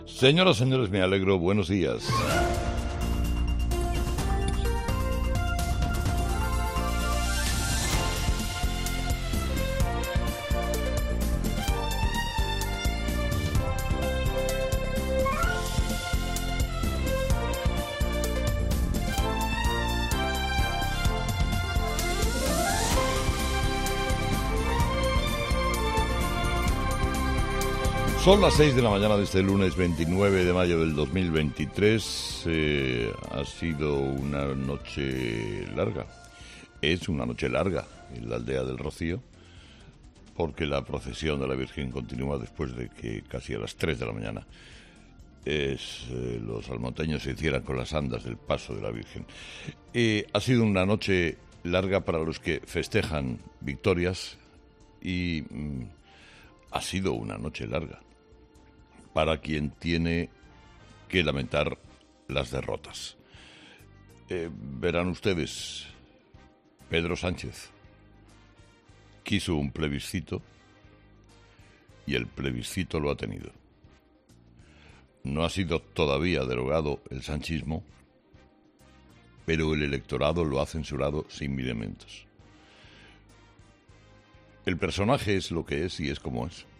Señoras, señores, me alegro. Buenos días. Son las 6 de la mañana de este lunes 29 de mayo del 2023. Ha sido una noche larga. Es una noche larga en la aldea del Rocío, porque la procesión de la Virgen continúa después de que casi a las 3 de la mañana los almonteños se hicieran con las andas del paso de la Virgen. Ha sido una noche larga para los que festejan victorias y ha sido una noche larga para quien tiene que lamentar las derrotas. Verán ustedes, Pedro Sánchez quiso un plebiscito y el plebiscito lo ha tenido. No ha sido todavía derogado el sanchismo, pero el electorado lo ha censurado sin miramientos. El personaje es lo que es y es como es.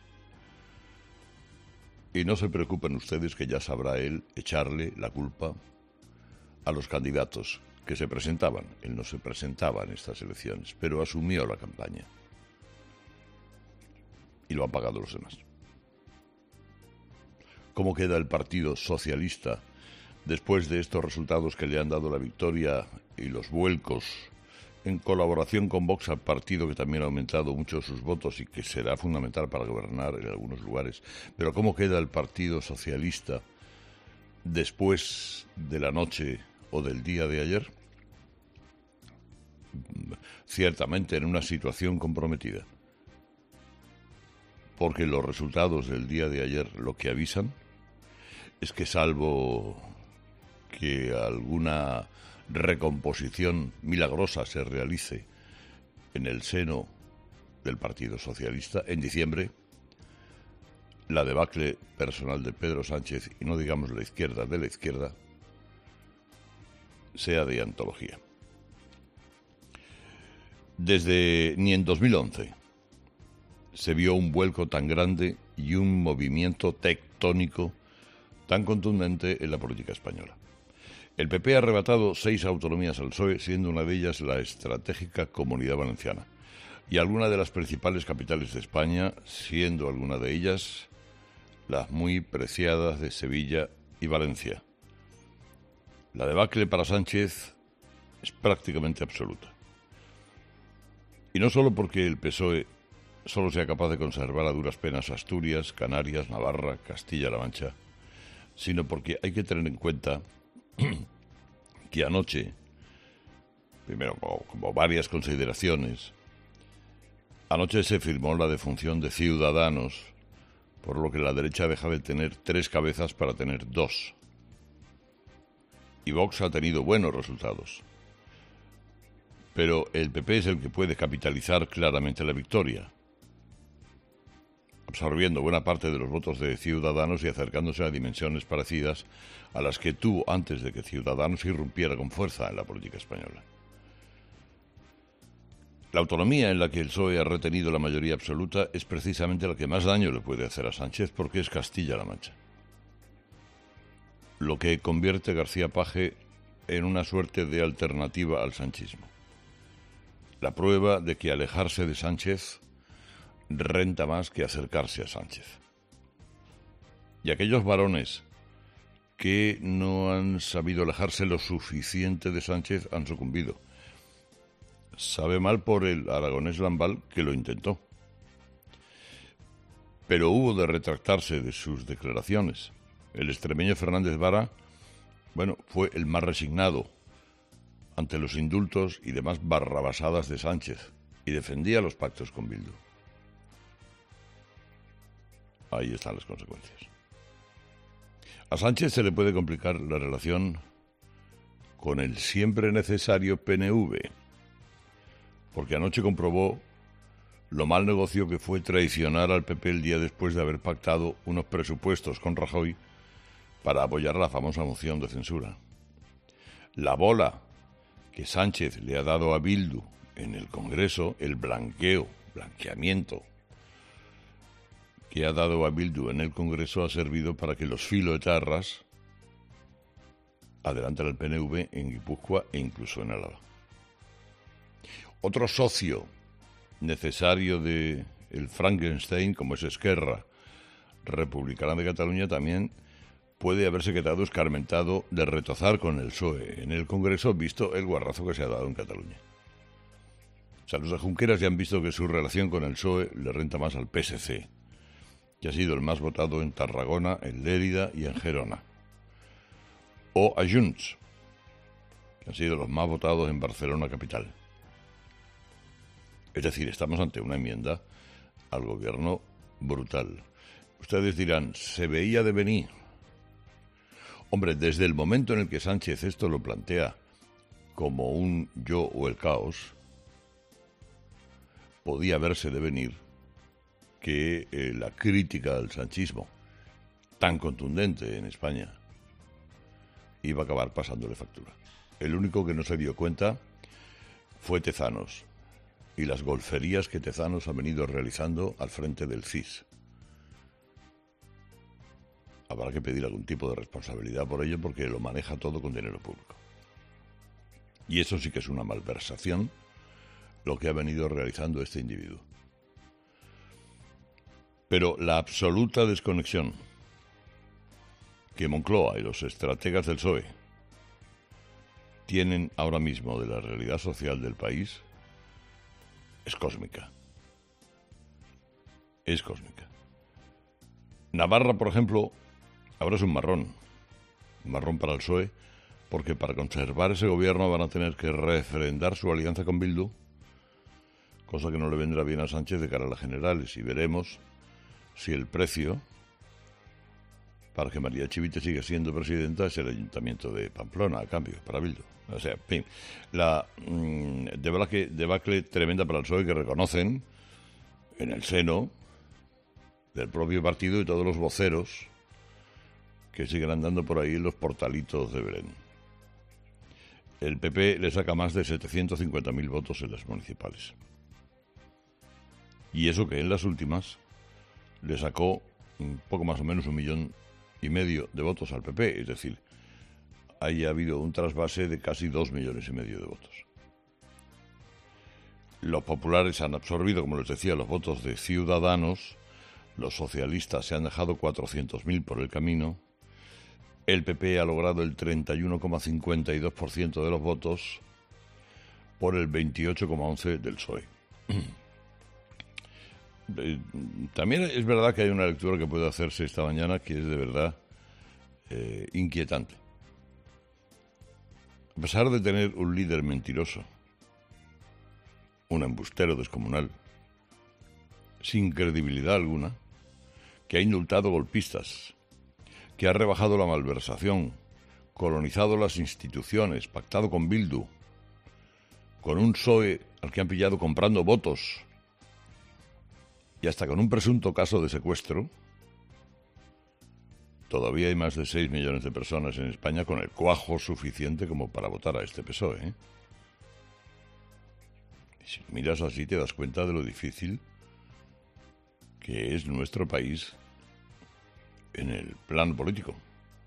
Y no se preocupen ustedes que ya sabrá él echarle la culpa a los candidatos que se presentaban. Él no se presentaba en estas elecciones, pero asumió la campaña. Y lo han pagado los demás. ¿Cómo queda el Partido Socialista después de estos resultados que le han dado la victoria y los vuelcos en colaboración con Vox, al partido que también ha aumentado mucho sus votos y que será fundamental para gobernar en algunos lugares? Pero ¿cómo queda el Partido Socialista después de la noche o del día de ayer? Ciertamente en una situación comprometida, porque los resultados del día de ayer lo que avisan es que, salvo que alguna recomposición milagrosa se realice en el seno del Partido Socialista, en diciembre la debacle personal de Pedro Sánchez, y no digamos la izquierda de la izquierda, sea de antología. Ni en 2011 se vio un vuelco tan grande y un movimiento tectónico tan contundente en la política española. El PP ha arrebatado 6 autonomías al PSOE, siendo una de ellas la estratégica Comunidad Valenciana, y algunas de las principales capitales de España, siendo alguna de ellas las muy preciadas de Sevilla y Valencia. La debacle para Sánchez es prácticamente absoluta. Y no solo porque el PSOE solo sea capaz de conservar a duras penas Asturias, Canarias, Navarra, Castilla-La Mancha, sino porque hay que tener en cuenta que anoche, primero como varias consideraciones, anoche se firmó la defunción de Ciudadanos, por lo que la derecha deja de tener 3 cabezas para tener 2. Y Vox ha tenido buenos resultados. Pero el PP es el que puede capitalizar claramente la victoria, absorbiendo buena parte de los votos de Ciudadanos y acercándose a dimensiones parecidas a las que tuvo antes de que Ciudadanos irrumpiera con fuerza en la política española. La autonomía en la que el PSOE ha retenido la mayoría absoluta es precisamente la que más daño le puede hacer a Sánchez, porque es Castilla-La Mancha, lo que convierte a García Paje en una suerte de alternativa al sanchismo. La prueba de que alejarse de Sánchez renta más que acercarse a Sánchez. Y aquellos varones que no han sabido alejarse lo suficiente de Sánchez han sucumbido. Sabe mal por el aragonés Lambal, que lo intentó, pero hubo de retractarse de sus declaraciones. El extremeño Fernández Vara, fue el más resignado ante los indultos y demás barrabasadas de Sánchez, y defendía los pactos con Bildu. Ahí están las consecuencias. A Sánchez se le puede complicar la relación con el siempre necesario PNV, porque anoche comprobó lo mal negocio que fue traicionar al PP el día después de haber pactado unos presupuestos con Rajoy para apoyar la famosa moción de censura. La bola que Sánchez le ha dado a Bildu en el Congreso, el blanqueamiento que ha dado a Bildu en el Congreso ha servido para que los filoetarras adelanten al PNV en Guipúzcoa e incluso en Álava. Otro socio necesario de el Frankenstein, como es Esquerra Republicana de Cataluña, también puede haberse quedado escarmentado de retozar con el PSOE en el Congreso, visto el guarrazo que se ha dado en Cataluña. O sea, los de Junqueras ya han visto que su relación con el PSOE le renta más al PSC, que ha sido el más votado en Tarragona, en Lérida y en Gerona. O a Junts, que han sido los más votados en Barcelona capital. Es decir, estamos ante una enmienda al gobierno brutal. Ustedes dirán, ¿se veía de venir? Hombre, desde el momento en el que Sánchez esto lo plantea como un yo o el caos, podía verse de venir que la crítica al sanchismo, tan contundente en España, iba a acabar pasándole factura. El único que no se dio cuenta fue Tezanos y las golferías que Tezanos ha venido realizando al frente del CIS. Habrá que pedir algún tipo de responsabilidad por ello porque lo maneja todo con dinero público. Y eso sí que es una malversación lo que ha venido realizando este individuo. Pero la absoluta desconexión que Moncloa y los estrategas del PSOE tienen ahora mismo de la realidad social del país es cósmica. Es cósmica. Navarra, por ejemplo, ahora es un marrón para el PSOE, porque para conservar ese gobierno van a tener que refrendar su alianza con Bildu, cosa que no le vendrá bien a Sánchez de cara a las generales, y veremos si el precio para que María Chivite siga siendo presidenta es el Ayuntamiento de Pamplona, a cambio, para Bildu. O sea, en fin, la debacle tremenda para el PSOE que reconocen en el seno del propio partido y todos los voceros que siguen andando por ahí en los portalitos de Belén. El PP le saca más de 750.000 votos en las municipales. Y eso que en las últimas le sacó un poco más o menos 1,5 millones de votos al PP, es decir, haya habido un trasvase de casi 2,5 millones de votos. Los populares han absorbido, como les decía, los votos de Ciudadanos, los socialistas se han dejado 400.000 por el camino, el PP ha logrado el 31,52% de los votos por el 28,11% del PSOE. También es verdad que hay una lectura que puede hacerse esta mañana que es de verdad inquietante. A pesar de tener un líder mentiroso, un embustero descomunal, sin credibilidad alguna, que ha indultado golpistas, que ha rebajado la malversación, colonizado las instituciones, pactado con Bildu, con un PSOE al que han pillado comprando votos y hasta con un presunto caso de secuestro, todavía hay más de 6 millones de personas en España con el cuajo suficiente como para votar a este PSOE. Y si miras así te das cuenta de lo difícil que es nuestro país en el plano político.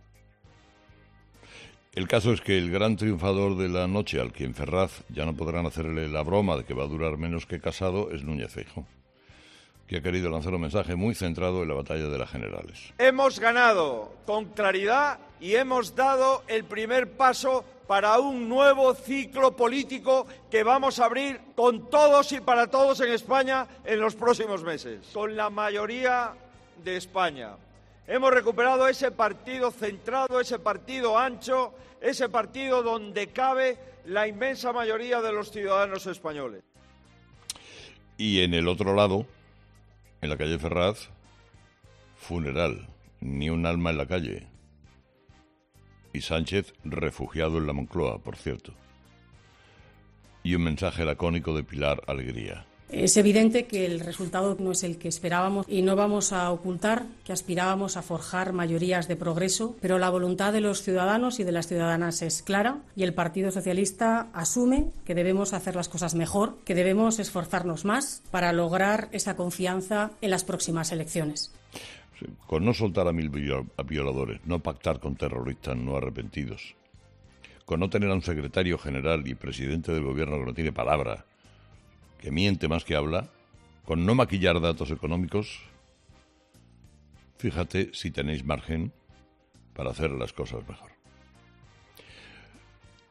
El caso es que el gran triunfador de la noche, al que en Ferraz ya no podrán hacerle la broma de que va a durar menos que Casado, es Núñez Feijóo, que ha querido lanzar un mensaje muy centrado en la batalla de las generales. Hemos ganado con claridad y hemos dado el primer paso para un nuevo ciclo político que vamos a abrir con todos y para todos en España en los próximos meses. Con la mayoría de España. Hemos recuperado ese partido centrado, ese partido ancho, ese partido donde cabe la inmensa mayoría de los ciudadanos españoles. Y en el otro lado, en la calle Ferraz, funeral, ni un alma en la calle. Y Sánchez refugiado en la Moncloa, por cierto. Y un mensaje lacónico de Pilar Alegría. Es evidente que el resultado no es el que esperábamos y no vamos a ocultar que aspirábamos a forjar mayorías de progreso, pero la voluntad de los ciudadanos y de las ciudadanas es clara y el Partido Socialista asume que debemos hacer las cosas mejor, que debemos esforzarnos más para lograr esa confianza en las próximas elecciones. Con no soltar a 1000 violadores, no pactar con terroristas no arrepentidos, con no tener a un secretario general y presidente del gobierno que no tiene palabra, que miente más que habla, con no maquillar datos económicos, fíjate si tenéis margen para hacer las cosas mejor.